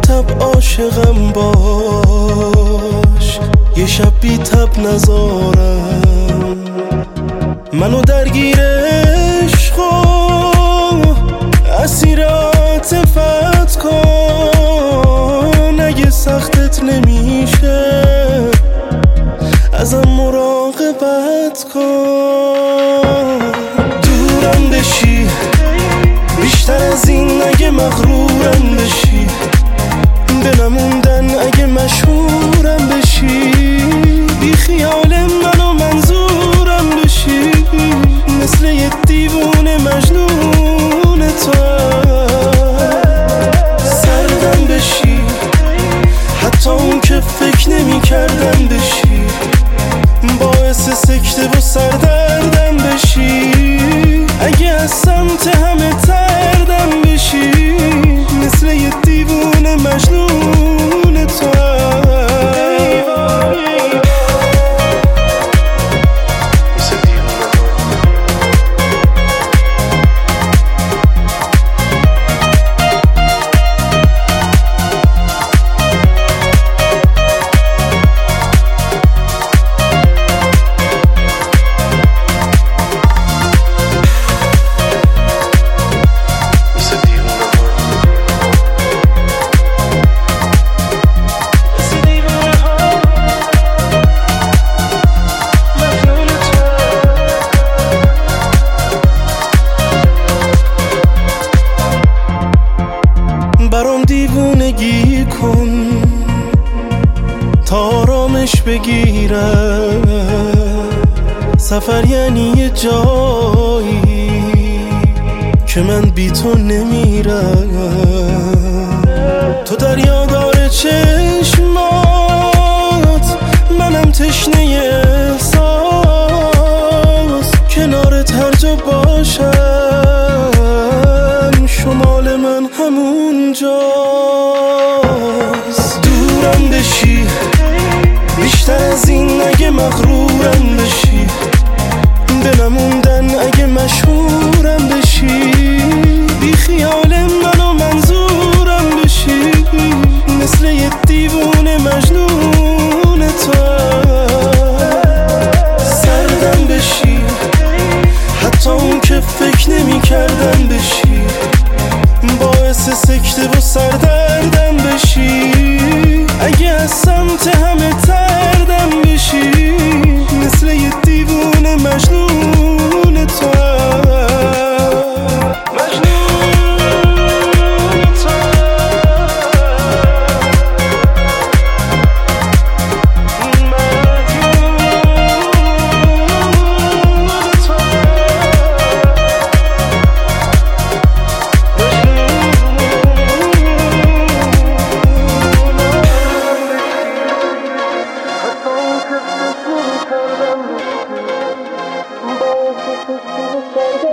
تب عاشقم باش، یه شب بی تب نذارم. منو درگیر عشق و اسیر عاطفت کن. اگه سختت نمیشه ازم مراقبت کن. دورم بشی بیشتر از این اگه مغرورم بشی، به نموندن اگه مشهورم بشی، بی خیال من و منظورم بشی، مثل یه دیوونه مجنون تو. سردم بشی حتی اون که فکر نمی کردم بشی، باعث سکته و سردردم بشی، اگه از سمت همه تردم بشی، مثل یه دیوونه مجنون تو. برام دیوونگی کن تا آرامش بگیرم. سفر یعنی یه جایی که من بی تو نمیرم. تو دریادار چشمات، منم تشنه احساس، کنارت هر جا باشم شمال من همون جاست. دورم بشی بیشتر از این اگه مغرورم بشی، به نموندن اگه مشهورم بشی، بی خیال من و منظورم بشی، مثل یه دیوونه مجنون تو. سردم بشی حتی اون که فکر نمی کردم بشی، باعث سکته و سردردم بشی، اگه از سمت همه تردم بشی، مثل یه دیوونه مجنون تو. Thank you.